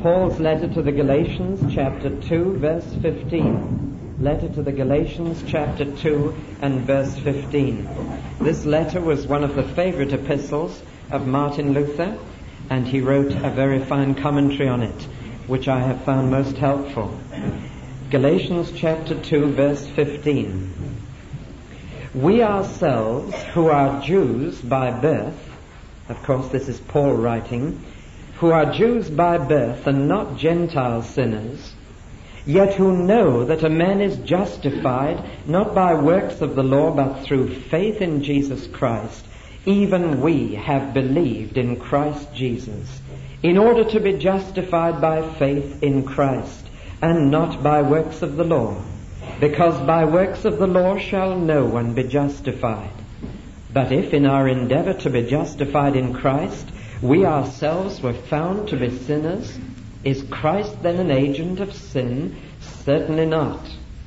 Paul's letter to the Galatians, chapter 2, verse 15. Letter to the Galatians, chapter 2 and verse 15. This letter was one of the favorite epistles of Martin Luther, and he wrote a very fine commentary on it, which I have found most helpful. Galatians chapter 2, verse 15. We ourselves, who are Jews by birth, of course this is Paul writing, who are Jews by birth and not Gentile sinners, yet who know that a man is justified not by works of the law but through faith in Jesus Christ, even we have believed in Christ Jesus, in order to be justified by faith in Christ, and not by works of the law, because by works of the law shall no one be justified. But if in our endeavor to be justified in Christ, we ourselves were found to be sinners, is Christ then an agent of sin? Certainly not.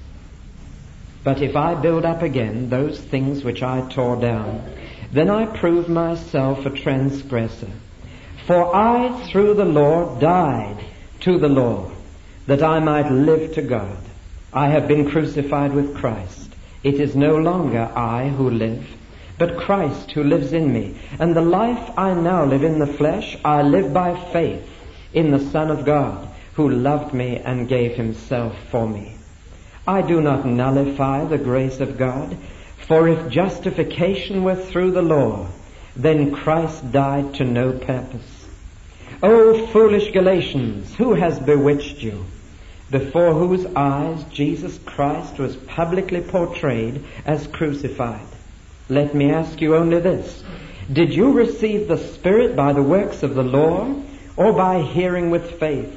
But if I build up again those things which I tore down, then I prove myself a transgressor. For I through the law died to the law, that I might live to God. I have been crucified with Christ. It is no longer I who live, but Christ who lives in me. And the life I now live in the flesh, I live by faith in the Son of God, who loved me and gave himself for me. I do not nullify the grace of God, for if justification were through the law, then Christ died to no purpose. O foolish Galatians, who has bewitched you? Before whose eyes Jesus Christ was publicly portrayed as crucified. Let me ask you only this. Did you receive the Spirit by the works of the law, or by hearing with faith?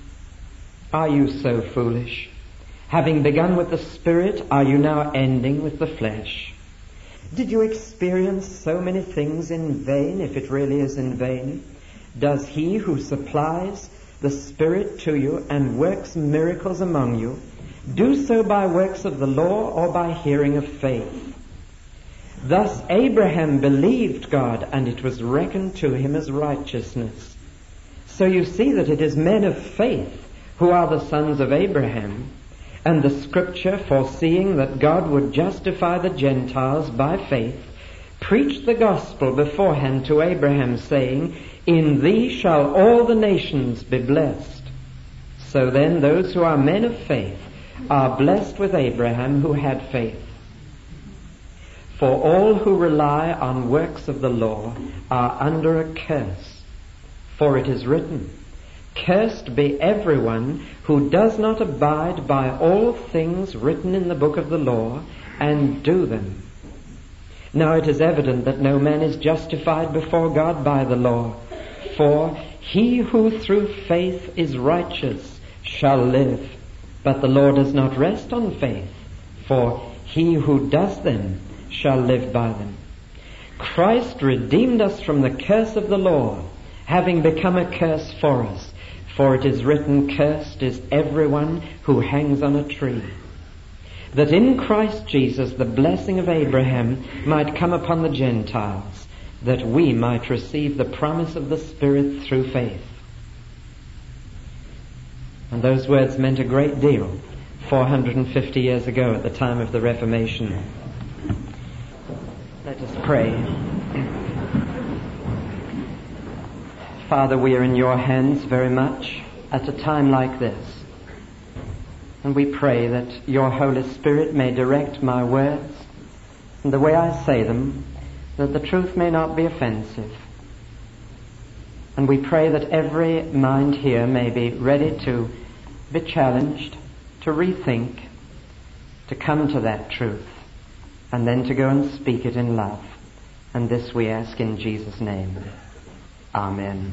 Are you so foolish? Having begun with the Spirit, are you now ending with the flesh? Did you experience so many things in vain, if it really is in vain? Does he who supplies the Spirit to you and works miracles among you do so by works of the law or by hearing of faith? Thus Abraham believed God, and it was reckoned to him as righteousness. So you see that it is men of faith who are the sons of Abraham, and the Scripture, foreseeing that God would justify the Gentiles by faith, preached the gospel beforehand to Abraham, saying, In thee shall all the nations be blessed. So then those who are men of faith are blessed with Abraham, who had faith. For all who rely on works of the law are under a curse. For it is written, Cursed be everyone who does not abide by all things written in the book of the law and do them. Now it is evident that no man is justified before God by the law. For he who through faith is righteous shall live. But the law does not rest on faith, for he who does them shall live by them. Christ redeemed us from the curse of the law, having become a curse for us. For it is written, Cursed is everyone who hangs on a tree. That in Christ Jesus the blessing of Abraham might come upon the Gentiles, that we might receive the promise of the Spirit through faith. And those words meant a great deal 450 years ago at the time of the Reformation. Let us pray. Father, we are in your hands very much at a time like this. And we pray that your Holy Spirit may direct my words and the way I say them, that the truth may not be offensive. And we pray that every mind here may be ready to be challenged, to rethink, to come to that truth, and then to go and speak it in love. And this we ask in Jesus' name. Amen.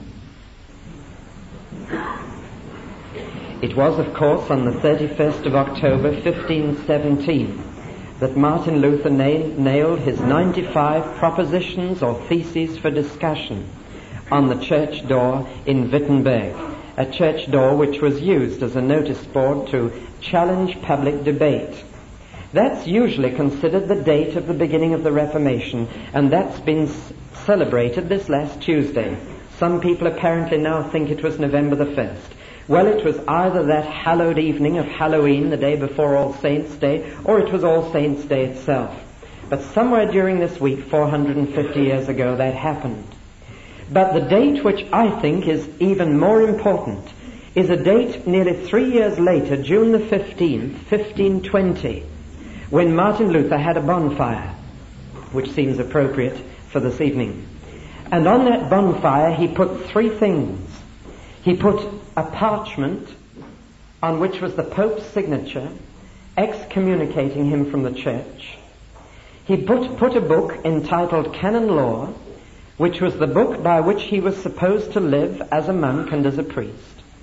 It was, of course, on the 31st of October, 1517, that Martin Luther nailed his 95 propositions or theses for discussion on the church door in Wittenberg, a church door which was used as a notice board to challenge public debate. That's usually considered the date of the beginning of the Reformation, and that's been celebrated this last Tuesday, Some people apparently now think it was November the 1st. Well, it was either that hallowed evening of Halloween, the day before All Saints' Day, or it was All Saints' Day itself. But somewhere during this week, 450 years ago, that happened. But the date which I think is even more important is a date nearly 3 years later, June the 15th, 1520, when Martin Luther had a bonfire, which seems appropriate for this evening. And on that bonfire he put three things. He put a parchment on which was the Pope's signature, excommunicating him from the church. He put a book entitled Canon Law, which was the book by which he was supposed to live as a monk and as a priest.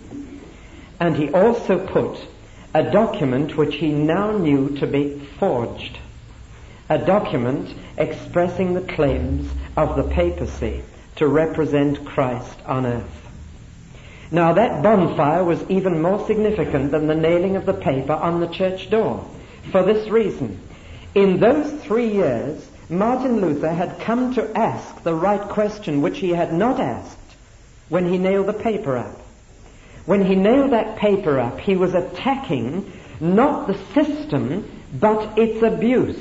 And he also put a document which he now knew to be forged, a document expressing the claims of the papacy to represent Christ on earth. Now that bonfire was even more significant than the nailing of the paper on the church door, for this reason. In those 3 years, Martin Luther had come to ask the right question which he had not asked when he nailed the paper up. When he nailed that paper up, he was attacking not the system, but its abuse.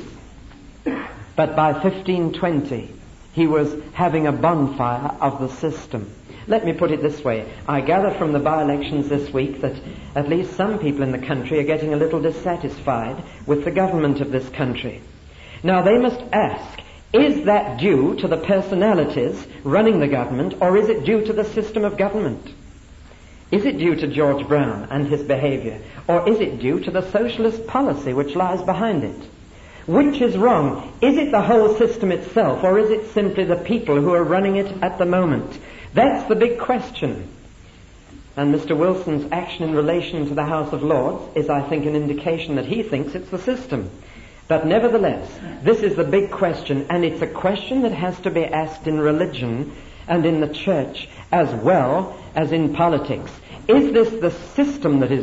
But by 1520, he was having a bonfire of the system. Let me put it this way. I gather from the by-elections this week that at least some people in the country are getting a little dissatisfied with the government of this country. Now they must ask, is that due to the personalities running the government, or is it due to the system of government? Is it due to George Brown and his behavior, or is it due to the socialist policy which lies behind it? Which is wrong? Is it the whole system itself, or is it simply the people who are running it at the moment? That's the big question. And Mr. Wilson's action in relation to the House of Lords is, I think, an indication that he thinks it's the system. But nevertheless, this is the big question, and it's a question that has to be asked in religion and in the church as well as in politics. Is this the system that is